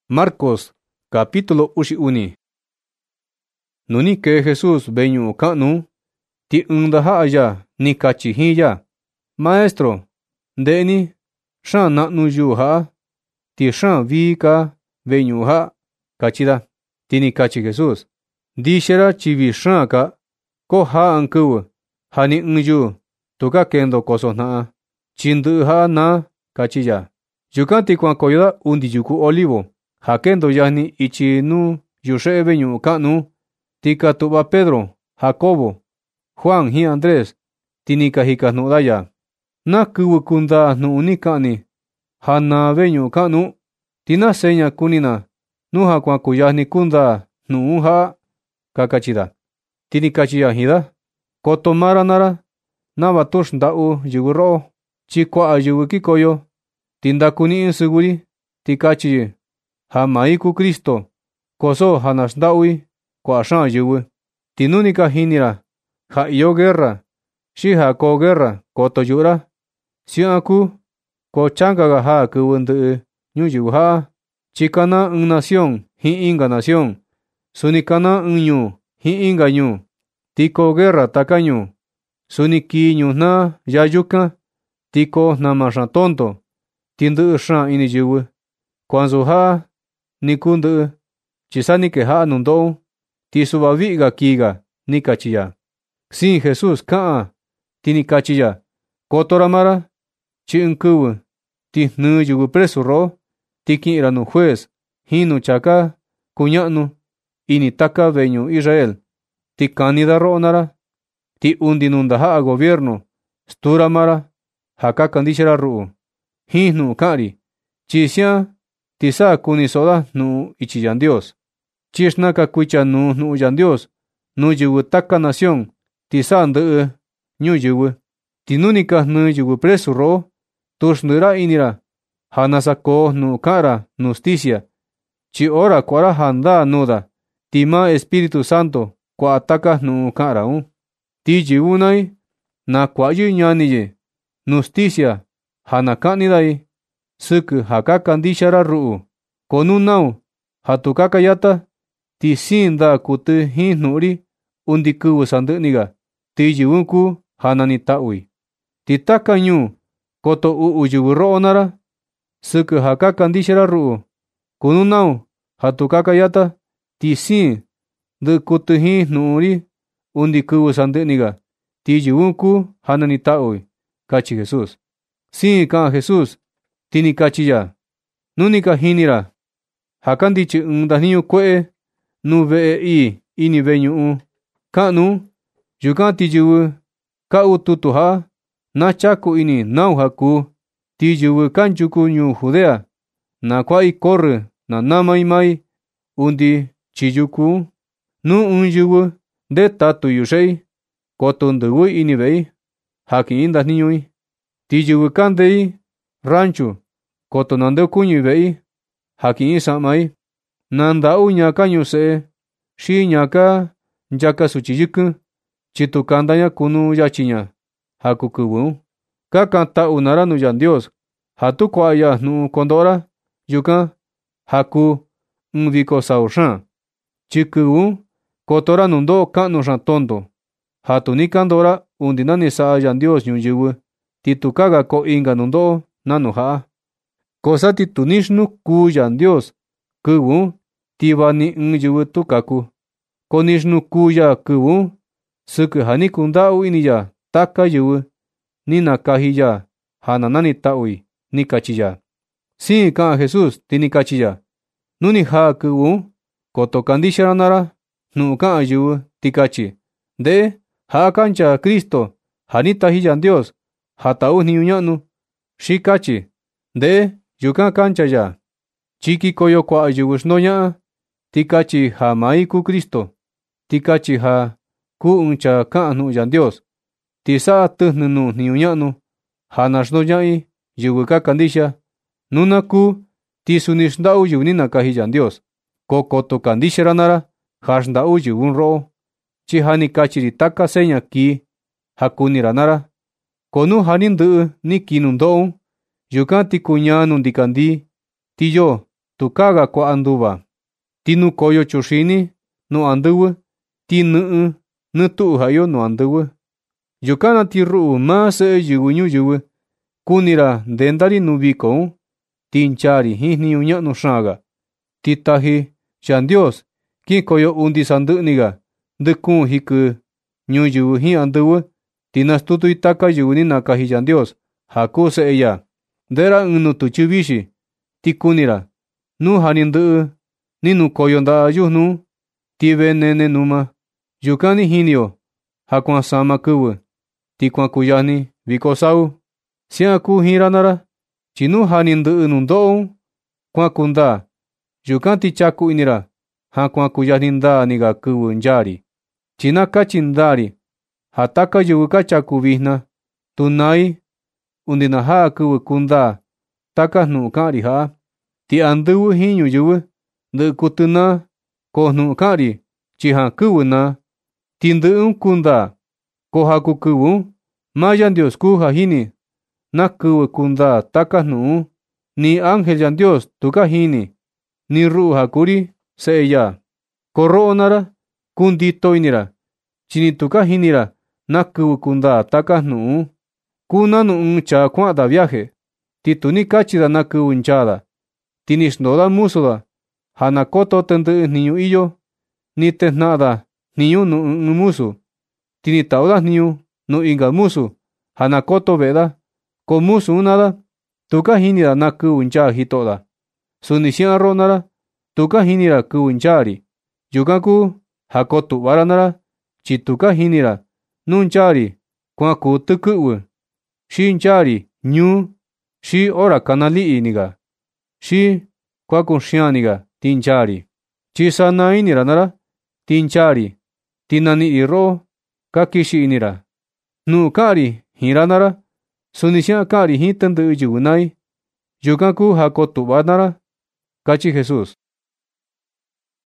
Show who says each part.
Speaker 1: Marcos, capítulo uxi uni. Nuni ke Jesús veñu ka'nu, ti ɨndaja'a ya ni kachi jin ya: ―Maestro, nde'ni, xaan na'nu yuu ja'a, ti xaan vii ka veñu ja'a ―kachi da. Ti ni kachi Jesús: ―Ndixa ra chi vii xaan ka, ko ja'a ɨɨn kɨvɨ ja ni ɨɨn yuu tu ka kendo koso jna'a, chi ndɨ'ɨ ja'a naa ―kachi ya. Yukan ti kuankoyo da undi yuku Olivo, ja kendo yajni ityi nu yuxe'e veñu'u ka'nu. Ti ka tu'va Pedro, Jacobo, Juan jin Andrés, ti ni ka jikajnu'un da ya: ―¿Na kɨvɨ kundaa jnu'un ni ka'ni ja naa veñu'u ka'nu? ¿Ti na seña kuni na nu ja kuan kuyajni kundaa jnu'un ja'a? ―kakachi da. Ti ni kachi ya jin da: ―Koto maa ra naa ra nava tu xnda'u yɨvɨ ro'o, chi kua'a yɨvɨ kikoyo, ti ndaku ni'i sɨvɨ ri, ti kachi yi ja mai kuu Cristo, koso ja na xnda'u kua'a xaan yɨvɨ. Ti nu ni ka jini ra ja iyo guerra xi ja koo guerra, koto yu'u ra. Siu'an kuu, ko chánka-ga ja kɨvɨ ndɨ'ɨ ñuyɨvɨ ja'a, chi kanaa ɨɨn nación jin inka nación, suni kanaa ɨɨn ñuu jin inka ñuu, ti koo guerra taka ñuu. Suni kii ñujnaa yaa yukan, ti koo jnama xaan tonto, ti ndɨ'ɨ xaan ini yɨvɨ. Ko ansu ja'a ni kuu ndɨ'ɨ, chi sa ni keja'a nundo'o, ti su'va vi'i-ga kii-ga ―ni kachi ya. Siin Jesús ka'an, ti ni kachi ya: ―Koto ra maa ra, chi ɨɨn kɨvɨ ti jnɨɨ yɨvɨ presu ro'o, ti ki'in ra nuu juez jin nuu chaka kuña'nu ini taka veñu'u Israel, ti kani da ro'o naa ra, ti undi nuu ndaja'a gobiernu stuu ra maa ra ja ka kandixia ra ru'u jin jnu'un ka'an ri, chi si'an ti sa kuni so'o da jnu'un ichi Yandios. Chi xnaka kuitya nuu jnu'un Yandios nuu yɨvɨ taka nación, ti sa ndɨ'ɨ ñuyɨvɨ. Ti nu ni ka jnɨɨ yɨvɨ presu ro'o, tu xndɨ'ɨ ra ini ra ja nasa koo jnu'un ka'an ra nuu sticia, chi ora kua'a ra jandaa nuu da, ti maa Espíritu Santo kua'a taka jnu'un ka'an ra un. Ti yɨvɨ un naa nakua'yɨ ñani yi nuu sticia ja na ka'ni da sɨkɨ ja ka kandixia ra ru'u. Ko nu nau ja tu ka kayata, ti siin ndaa kuɨtɨ jin jnu'un ri undi kɨvɨ sandɨ'ɨ-ni-ga, ti yɨvɨ un kuu ja nanita'u. Ti taka ñuu koto u'u yɨvɨ ro'o naa ra sɨkɨ ja ka kandixia ra ru'u. Ko nu nau ja tu ka kayata, ti siin ndɨ'ɨ kuɨtɨ jin jnu'un ri undi kɨvɨ sandɨ'ɨ-ni-ga, ti yɨvɨ un kuu ja nanita'u ―kachi Jesús. Siin ka'an Jesús, ti ni kachi ya: ―Nu ni ka jini ra ja kandichi ɨɨn ndajniñu kue'e nuu ve'e ii ini veñu'u ka'nu, yukan ti yɨvɨ ka uu tutu ja'a na chaku ini nau ja kuu, ti yɨvɨ kanchuku ñuu Judea na kua'i korrɨ na namai mai undi chii yuku un. Nu ɨɨn yɨvɨ ndetatu yuxe'i, koto ndɨvɨ ini ve'i ja ki'in ndajniñu. Ti yɨvɨ kande ranchu, koto nandeokuñɨ ve'i ja ki'in sa'ma. Na nda'u ñaka ñuse'e xi ñaka nchaka sutyi yɨkɨn, chi tu kanda ña kunu yachi ña ja kuu kɨvɨ un. Kaka'an ta'u na ra nuu Yandios ja tu kua'a ya jnu'un kondo'o ra yukan ja kuu ɨɨn viko sau xaan. Chi kɨvɨ un koto ra nundo'o ka'nu xaan tonto ja tu ni ka ndo'o ra undi na ni sa'a Yandios ñuyɨvɨ, ti tukaa-ga koo inka nundo'o nanu ja'a. Ko sati tu ni xnukuu Yandios kɨvɨ un, ti va ni ɨɨn yɨvɨ tu kaku. Ko ni xnukuu ya kɨvɨ un sɨkɨ ja ni kunda'u ini ya taka yɨvɨ ni nakaji ya ja na nanita'u ―ni kachi ya. Siin ka'an Jesús, ti ni kachi ya: ―Nu ni jaa kɨvɨ un, koto kandixia ra naa ra jnu'un ka'an yɨvɨ, ti kachi: ―Nde'e, ja'a kancha Cristo ja ni taji Yandios ja ta'u jniñu ña'nu. Xi kachi: ―Nde'e, yukan kancha ya. Chi kikoyo kua'a yɨvɨ xndoña'a, ti kachi ja mai kuu Cristo, ti kachi ja kuu ɨɨn chaa ka'an jnu'un Yandios, ti sa'a tɨjnɨ nuu jniñu ña'nu ja na xndoña'i yɨvɨ ka kandixia. Nu na kuu, ti suni xnda'u yɨvɨ ni nakaji Yandios. Ko koto kandixia ra naa ra ja xnda'u yɨvɨ un ro'o, chi ja ni kachi ri taka seña kii ja kuni ra naa ra. Ko nu ja ni ndɨ'ɨ ni kii nundo'o un, yukan ti kuñaa nuu ndikandii, ti yoo. tukaga kua'a nduva. Ti nukoyo chuxini nu andɨvɨ, ti nɨ'ɨ nɨ tu'u ja ɨó nu andɨvɨ. Yukan na ti ru'u maa Se'e Yɨvɨ Ñuyɨvɨ kuni‑ra ndenda‑ri nu viko un, ti nchaa‑ri jin jniñu ña'nu xaan‑ga. Ti taji Yandios kinkoyo undi sandɨ'ɨ‑ni‑ga ndɨkuun jikɨ ñuyɨvɨ jin andɨvɨ, ti nastutui taka yɨvɨ ni nakaji Yandios ja kuu se'e ya. Nde'e‑ra ɨɨn nutɨchɨ vixi, ti kuni‑ra nu ja ni ndɨ'ɨ ni nukoyo nda'a yujnu un, ti vee nene numa. Yukan ni jini‑yo ja kuan sama kɨvɨ, ti kuan kuyajni viko sau. Si'an kuu jin ra naa ra, tyi nu ja ni ndɨ'ɨ nundo'o un kuan kundaa, yukan ti chaku ini‑ra ja kuan kuyajni ndaa‑ni‑ga kɨvɨ nchaa‑ri. Tyi na kachi ndaa‑ri ja taka yɨvɨ ka chaku vijna, tu naa i undi na jaa kɨvɨ kundaa taka jnu'un ka'an‑ri ja'a. Ti andɨvɨ jin ñuyɨvɨ ndɨ'ɨ kuɨtɨ naa koo jnu'un ka'an‑ri, tyi jan kɨvɨ naa, ti ndɨ'ɨ un kundaa. Ko ja kuu kɨvɨ un, maa Yandios kuu ja jini na kɨvɨ kundaa taka jnu'un un. Ni ángel Yandios tu ka jini, ni ru'u ja kuu ri se'e ya. Ko ro'o naa ra, kundito ini‑ra, tyi ni tu ka jini‑ra na kɨvɨ kundaa taka jnu'un un. Kuu nanu ɨɨn chaa kua'an da viaje, ti tu ni kachi‑da na kɨvɨ nchaa‑da, ti ni xndoo‑da musu‑da ja na koto tɨndɨ'ɨ jniñu iyo, ni tejna'a‑da jniñu nuu ɨɨn musu, ti ni ta'u‑da jniñu nuu inga musu ja na koto ve'e‑da. Ko musu un naa‑da, tu ka jini‑ra na kɨvɨ nchaa jito'o‑da. Suni si'an ro'o naa ra, tu ka jini‑ra kɨvɨ nchaa‑ri. Yukan kuu ja koo tu'va‑ra naa ra, tyi tu ka jini‑ra nu nchaa‑ri kuan kuu tɨkɨ'vɨ, xi nchaa‑ri ñuu, xi ora kana li'i‑ni‑ga, xi kuan kuxaan‑ni‑ga ti nchaa‑ri. Tyi sanaa ini‑ra naa ra, ti nchaa‑ri, ti nani'i‑ri ro'o ka kixi ini‑ra. Jnu'un ka'an‑ri jin ra naa ra, suni si'an ka'an‑ri jin tɨndɨ'ɨ yɨvɨ naa i. Yukan kuu ja koo tu'va naa ra ―kachi Jesús.